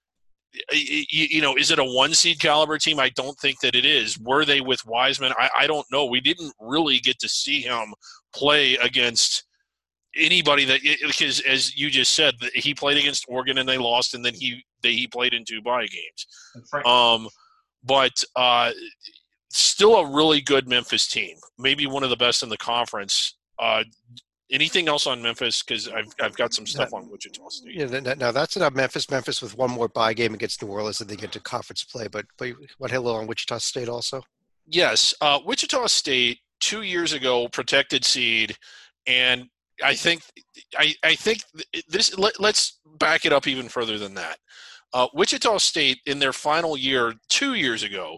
B: a 1-seed caliber team? I don't think that it is. Were they with Wiseman? I don't know. We didn't really get to see him play against anybody because as you just said, he played against Oregon and they lost, and then he played in 2 bye games. But still a really good Memphis team, maybe one of the best in the conference. Anything else on Memphis? Because I've got some stuff on Wichita State.
A: Yeah, now that's about Memphis. Memphis with 1 more bye game against New Orleans, and they get to conference play. But what hello on Wichita State also?
B: Yes, Wichita State 2 years ago, protected seed, and I think this. Let's back it up even further than that. Wichita State in their final year 2 years ago.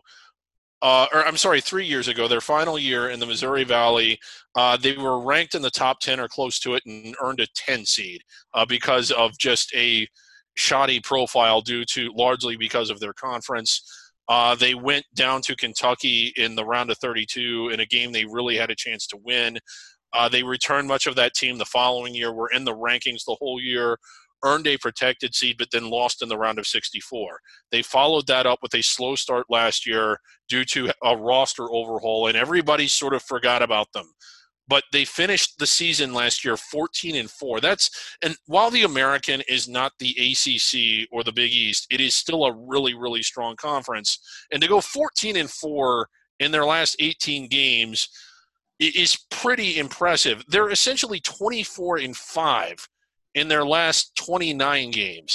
B: 3 years ago, their final year in the Missouri Valley, they were ranked in the top 10 or close to it and earned a 10 seed because of just a shoddy profile largely because of their conference. They went down to Kentucky in the round of 32 in a game they really had a chance to win. They returned much of that team the following year, were in the rankings the whole year, earned a protected seed, but then lost in the round of 64. They followed that up with a slow start last year due to a roster overhaul, and everybody sort of forgot about them. But they finished the season last year 14-4. And while the American is not the ACC or the Big East, it is still a really, really strong conference. And to go 14-4 in their last 18 games is pretty impressive. They're essentially 24-5 in their last 29 games.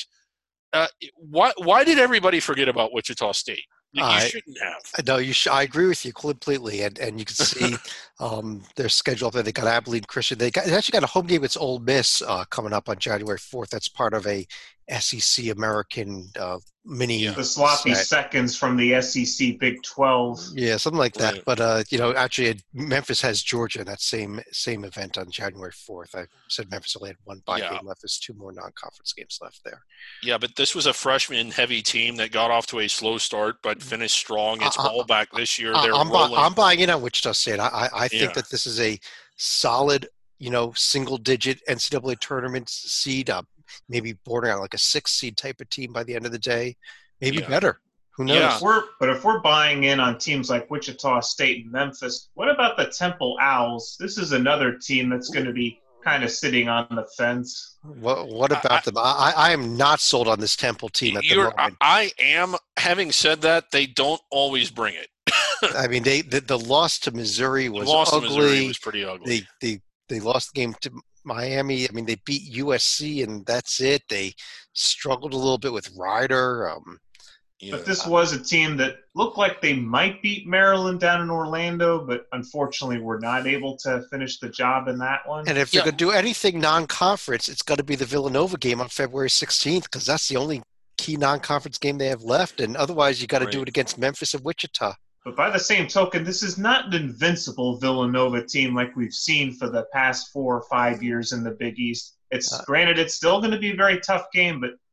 B: Why did everybody forget about Wichita State? You shouldn't have.
A: No, I agree with you completely, and you can see their schedule up there. They got Abilene Christian. They actually got a home game against Ole Miss coming up on January 4th. That's part of a SEC American mini.
C: The sloppy seconds from the SEC Big 12.
A: Yeah, something like that.
B: Right.
A: But actually, Memphis has Georgia in that same event on January 4th. I said Memphis only had 1 bye game left. There's 2 more non-conference games left there.
B: Yeah, but this was a freshman-heavy team that got off to a slow start but finished strong. It's all back this year.
A: I'm buying in on Wichita State. I think that this is a solid, single-digit NCAA tournament seed. Maybe bordering on like a 6 seed type of team by the end of the day. Maybe better. Who knows?
B: Yeah.
C: If we're buying in on teams like Wichita State and Memphis, what about the Temple Owls? This is another team that's going to be kind of sitting on the fence.
A: What about them? I am not sold on this Temple team at the moment.
B: I am. Having said that, they don't always bring it.
A: I mean, the loss to Missouri was ugly.
B: Missouri was pretty ugly.
A: They lost the game to Miami. I mean, they beat USC, and that's it. They struggled a little bit with Ryder.
C: But this was a team that looked like they might beat Maryland down in Orlando, but unfortunately were not able to finish the job in that one.
A: And if they're going to do anything non-conference, it's got to be the Villanova game on February 16th because that's the only key non-conference game they have left. And otherwise, you got to do it against Memphis and Wichita.
C: But by the same token, this is not an invincible Villanova team like we've seen for the past 4 or 5 years in the Big East. Granted, it's still going to be a very tough game, but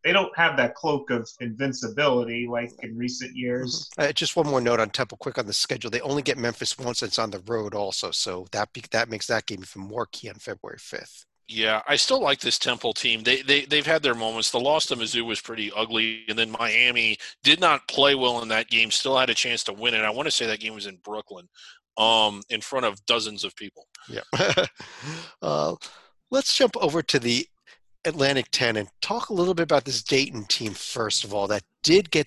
C: they don't have that cloak of invincibility like in recent years.
A: Just one more note on Temple, quick on the schedule. They only get Memphis once, and it's on the road also, so that makes that game even more key on February 5th.
B: Yeah, I still like this Temple team. They've had their moments. The loss to Mizzou was pretty ugly, and then Miami did not play well in that game. Still had a chance to win it. I want to say that game was in Brooklyn, in front of dozens of people.
A: Yeah. Let's jump over to the Atlantic 10 and talk a little bit about this Dayton team first of all. That did get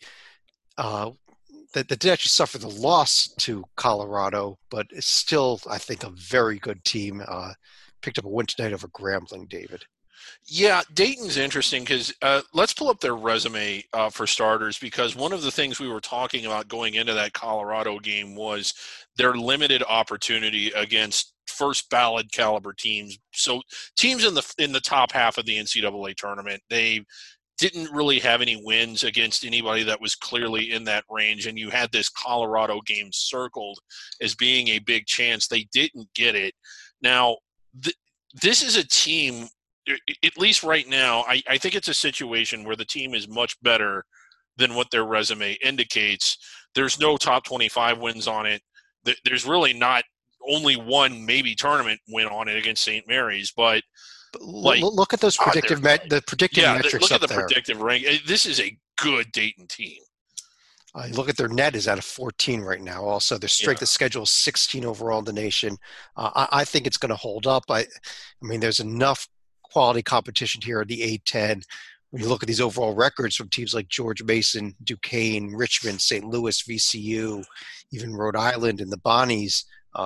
A: that did actually suffer the loss to Colorado, but it's still, I think, a very good team. Picked up a win tonight over Grambling, David.
B: Yeah, Dayton's interesting because let's pull up their resume for starters, because one of the things we were talking about going into that Colorado game was their limited opportunity against first ballot caliber teams. So teams in the top half of the NCAA tournament, they didn't really have any wins against anybody that was clearly in that range, and you had this Colorado game circled as being a big chance. They didn't get it. Now, this is a team, at least right now, I think it's a situation where the team is much better than what their resume indicates. There's no top 25 wins on it. There's really not, only one maybe tournament win on it against St. Mary's, but
A: look at those predictive metrics
B: look
A: up
B: at the
A: there.
B: predictive rank. This is a good Dayton team.
A: Look at their net is at a 14 right now. Also, their strength of schedule is 16 overall in the nation. I think it's going to hold up. I mean, there's enough quality competition here in the A-10. When you look at these overall records from teams like George Mason, Duquesne, Richmond, St. Louis, VCU, even Rhode Island and the Bonnies,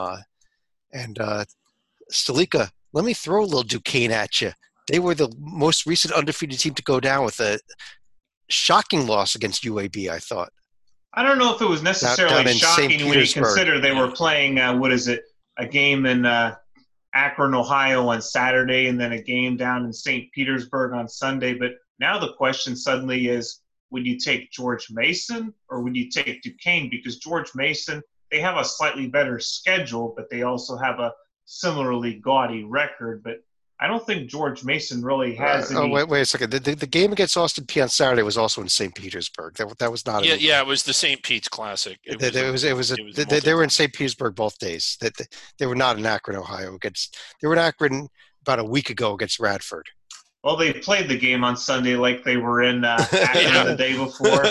A: and Stalika, let me throw a little Duquesne at you. They were the most recent undefeated team to go down with a shocking loss against UAB, I thought.
C: I don't know if it was necessarily shocking when you consider they were playing, a game in Akron, Ohio on Saturday, and then a game down in St. Petersburg on Sunday. But now the question suddenly is, would you take George Mason or would you take Duquesne? Because George Mason, they have a slightly better schedule, but they also have a similarly gaudy record. But I don't think George Mason really has any.
A: Wait a second. The game against Austin Peay on Saturday was also in St. Petersburg. That was not.
B: Yeah, it was the St. Pete's Classic.
A: They were in St. Petersburg both days. They were not in Akron, Ohio. They were in Akron about a week ago against Radford.
C: Well, they played the game on Sunday like they were in Akron the day before.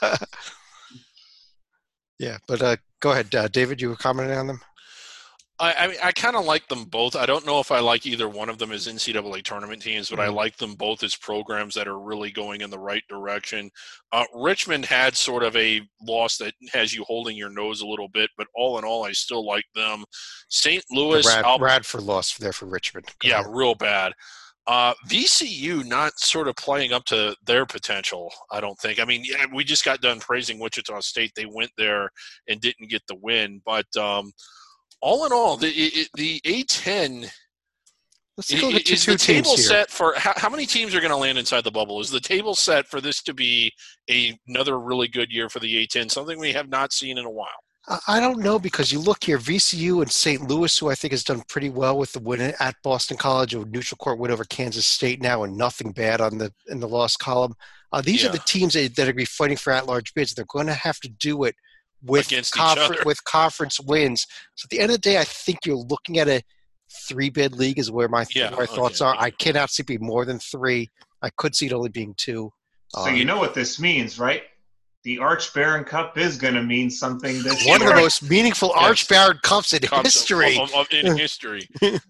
A: Yeah, but go ahead, David. You were commenting on them.
B: I kind of like them both. I don't know if I like either one of them as NCAA tournament teams, but I like them both as programs that are really going in the right direction. Richmond had sort of a loss that has you holding your nose a little bit, but all in all, I still like them. St. Louis.
A: Radford lost there for Richmond. Go ahead.
B: Real bad. VCU not sort of playing up to their potential, I don't think. I mean, we just got done praising Wichita State. They went there and didn't get the win, but all in all, the A-10 is the table set for how many teams are going to land inside the bubble? Is the table set for this to be another really good year for the A-10, something we have not seen in a while?
A: I don't know, because you look here, VCU and St. Louis, who I think has done pretty well with the win at Boston College, a neutral court win over Kansas State now, and nothing bad in the loss column. These are the teams that are going to be fighting for at-large bids. They're going to have to do it with conference wins. So at the end of the day, I think you're looking at a 3-bid league is where my thoughts are. I cannot see it be more than 3. I could see it only being 2.
C: So you know what this means, right? The Arch Baron Cup is going to mean something this year.
A: One of the most meaningful Arch Baron Cups in history.
B: In history.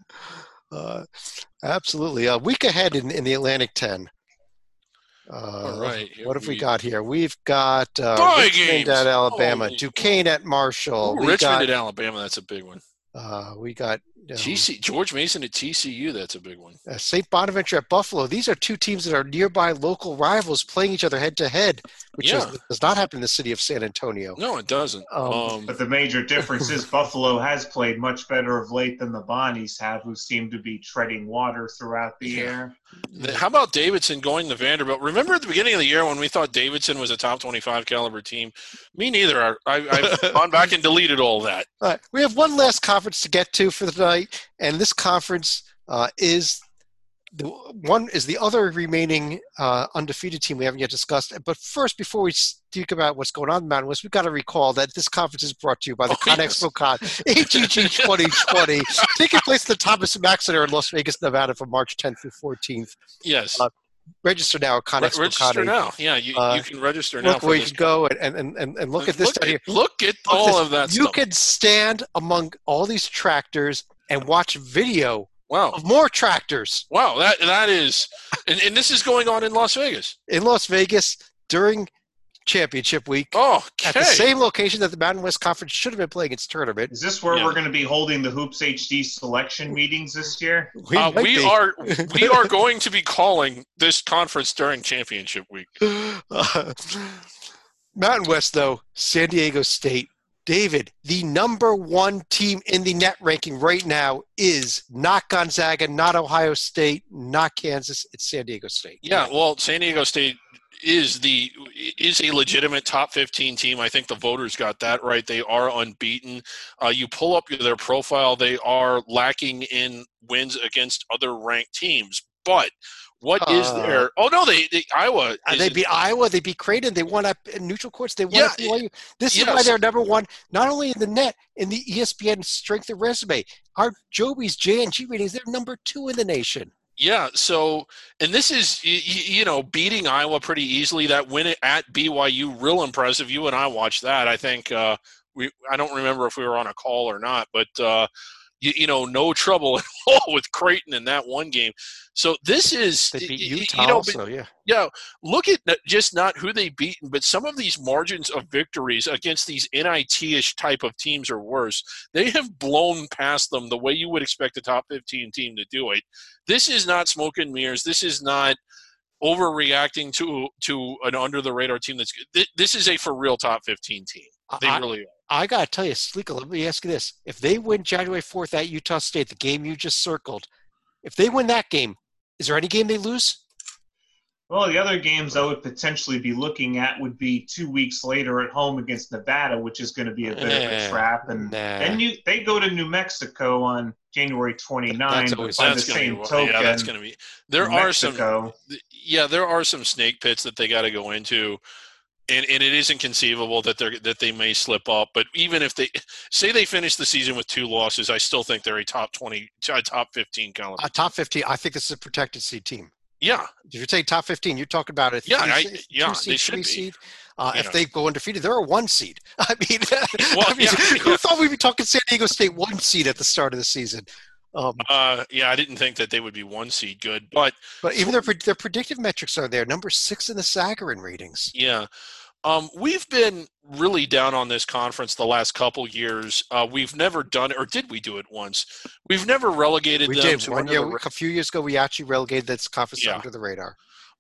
A: Absolutely. A week ahead in the Atlantic 10.
B: All right.
A: What have we got here? We've got
B: Richmond
A: at Alabama, Duquesne at Marshall.
B: Richmond at Alabama, that's a big one.
A: We got
B: George Mason at TCU, that's a big one.
A: St. Bonaventure at Buffalo. These are 2 teams that are nearby local rivals playing each other head-to-head, which does not happen in the city of San Antonio.
B: No, it doesn't.
C: But the major difference is Buffalo has played much better of late than the Bonnies have, who seem to be treading water throughout the year.
B: How about Davidson going to Vanderbilt? Remember at the beginning of the year when we thought Davidson was a top 25 caliber team? Me neither. I've gone back and deleted all that.
A: All right. We have one last conference to get to for the night, and this conference is the one is the other remaining undefeated team we haven't yet discussed. But first, before we speak about what's going on in the Mountain West, we've got to recall that this conference is brought to you by the ConExpo Con AGG 2020, taking place at the Thomas Mack Center in Las Vegas, Nevada, from March 10th through 14th.
B: Yes.
A: Register now at ConExpo.
B: Register now. Yeah, you can register now.
A: Look where you can go and look at this down here.
B: Look at all of that stuff.
A: You can stand among all these tractors and watch video of more tractors.
B: Wow, that is, and this is going on in Las Vegas.
A: In Las Vegas during championship week.
B: Oh, okay.
A: At the same location that the Mountain West Conference should have been playing its tournament.
C: Is this where we're going to be holding the Hoops HD selection meetings this year?
B: We are going to be calling this conference during championship week.
A: Mountain West, though, San Diego State. David, the number one team in the net ranking right now is not Gonzaga, not Ohio State, not Kansas. It's San Diego State.
B: Yeah, well, San Diego State is a legitimate top 15 team. I think the voters got that right. They are unbeaten. You pull up their profile, they are lacking in wins against other ranked teams. But what is their? Oh no, they Iowa.
A: They beat Iowa. They beat Creighton. They won at neutral courts. They won at BYU. This is why they're number one, not only in the net, in the ESPN strength of resume. Our Joby's JNG ratings, they're number 2 in the nation.
B: Yeah, so, and this is, beating Iowa pretty easily. That win at BYU, real impressive. You and I watched that. I think I don't remember if we were on a call or not, but, no trouble at all with Creighton in that one game. So this is,
A: they beat Utah also, yeah.
B: Yeah, look at just not who they beaten, but some of these margins of victories against these NIT-ish type of teams or worse. They have blown past them the way you would expect a top 15 team to do it. This is not smoke and mirrors. This is not overreacting to an under-the-radar team. This is a for-real top 15 team. They really are.
A: I got to tell you, Slika, let me ask you this. If they win January 4th at Utah State, the game you just circled, if they win that game, is there any game they lose?
C: Well, the other games I would potentially be looking at would be 2 weeks later at home against Nevada, which is going to be a bit of a trap. And then they go to New Mexico on January 29th. By the same token,
B: yeah, that's going to be. There are some snake pits that they got to go into. And it is inconceivable that they may slip up. But even if they say they finish the season with 2 losses, I still think they're a top 15 caliber.
A: A top 15. I think this is a protected seed team.
B: Yeah.
A: If you're saying top 15, you're talking about a 2 seed, 3 seed. If they go undefeated, they're a 1 seed. I mean, who thought we'd be talking San Diego State 1 seed at the start of the season?
B: I didn't think that they would be 1 seed good, but
A: even their predictive metrics are there. Number 6 in the Sagarin ratings.
B: Yeah. We've been really down on this conference the last couple years. We've never done it, or did we do it once? We've never relegated them.
A: We did. A few years ago, we actually relegated this conference under the radar.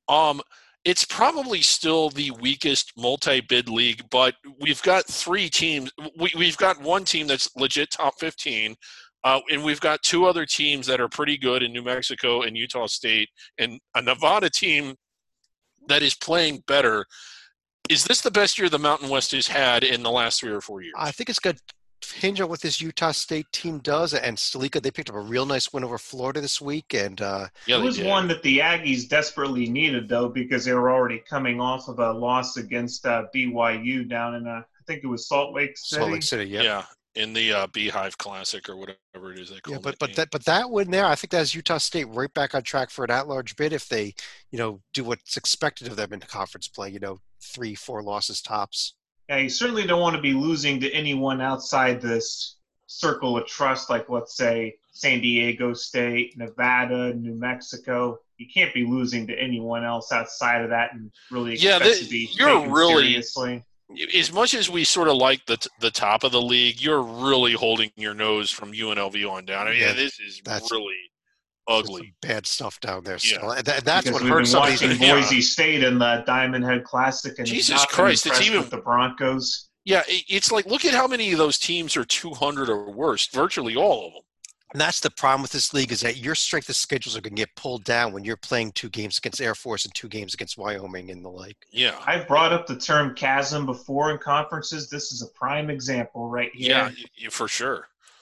B: It's probably still the weakest multi-bid league, but we've got 3 teams. We've got 1 team that's legit top 15. And we've got 2 other teams that are pretty good in New Mexico and Utah State, and a Nevada team that is playing better. Is this the best year the Mountain West has had in the last 3 or 4 years?
A: I think it's going to hinge on what this Utah State team does. And Stalika, they picked up a real nice win over Florida this week. And
C: it was one that the Aggies desperately needed, though, because they were already coming off of a loss against BYU down in, I think it was Salt Lake City.
A: Salt Lake City,
B: yeah. In the Beehive Classic or whatever it is they call it.
A: But that win there, I think that has Utah State right back on track for an at-large bid if they, do what's expected of them in conference play. 3-4 losses tops.
C: Yeah, you certainly don't want to be losing to anyone outside this circle of trust, like let's say San Diego State, Nevada, New Mexico. You can't be losing to anyone else outside of that and really expect to be taken seriously.
B: As much as we sort of like the top of the league, you're really holding your nose from UNLV on down. I mean, this is really ugly.
A: Bad stuff down there.
B: Yeah.
A: Still. That's what
C: hurts somebody. Boise State in the Diamond Head Classic, and
B: Jesus Christ, it's even
C: with the Broncos.
B: Yeah, it's like, look at how many of those teams are 200 or worse. Virtually all of them.
A: And that's the problem with this league is that your strength of schedules are going to get pulled down when you're playing 2 games against Air Force and 2 games against Wyoming and the like.
B: Yeah.
C: I've brought up the term chasm before in conferences. This is a prime example right here.
B: Yeah, for sure.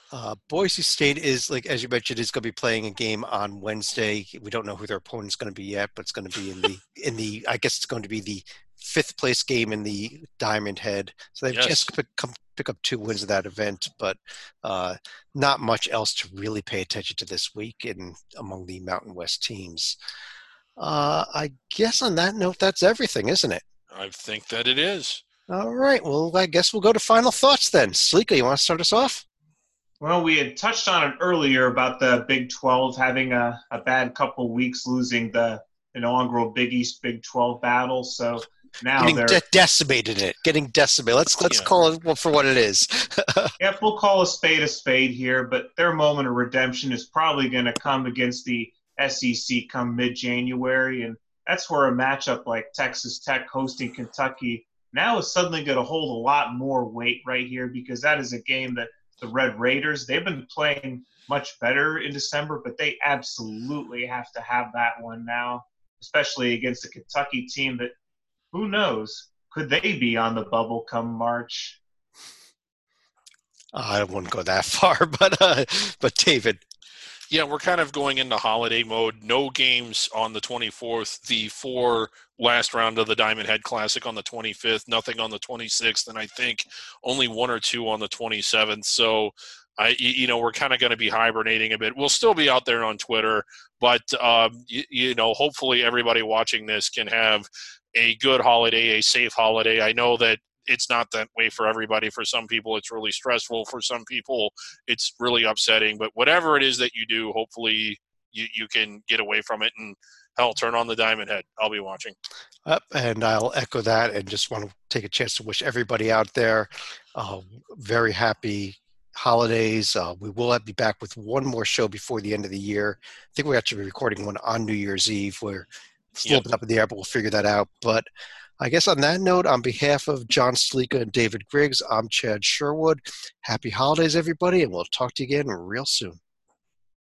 A: Boise State is, like as you mentioned, is going to be playing a game on Wednesday. We don't know who their opponent's going to be yet, but it's going to be in the I guess it's going to be the fifth place game in the Diamond Head. So they've
B: Yes.
A: just pick up 2 wins of that event, but not much else to really pay attention to this week in among the Mountain West teams. I guess on that note, that's everything, isn't it?
B: I think that it is.
A: All right. Well, I guess we'll go to final thoughts then. Slika, you want to start us off?
C: Well, we had touched on it earlier about the Big 12 having a bad couple weeks, losing the inaugural Big East Big 12 battle. So now they're
A: decimated in it. Getting decimated. Let's call it for what it is.
C: Yep, we'll call a spade here, but their moment of redemption is probably going to come against the SEC come mid-January, and that's where a matchup like Texas Tech hosting Kentucky now is suddenly going to hold a lot more weight right here, because that is a game that the Red Raiders, they've been playing much better in December, but they absolutely have to have that one now, especially against a Kentucky team that, who knows, could they be on the bubble come March?
A: I wouldn't go that far, but David.
B: Yeah, we're kind of going into holiday mode. No games on the 24th. The 4 last round of the Diamond Head Classic on the 25th. Nothing on the 26th, and I think only 1 or 2 on the 27th. So, we're kind of going to be hibernating a bit. We'll still be out there on Twitter, but hopefully everybody watching this can have a good holiday, a safe holiday. I know that it's not that way for everybody. For some people, it's really stressful. For some people, it's really upsetting. But whatever it is that you do, hopefully you can get away from it and, hell, turn on the Diamond Head. I'll be watching.
A: And I'll echo that and just want to take a chance to wish everybody out there very happy holidays. We will be back with one more show before the end of the year. I think we're actually recording one on New Year's Eve. We're a little bit up in the air, but we'll figure that out. But I guess on that note, on behalf of John Slika and David Griggs, I'm Chad Sherwood. Happy holidays, everybody, and we'll talk to you again real soon.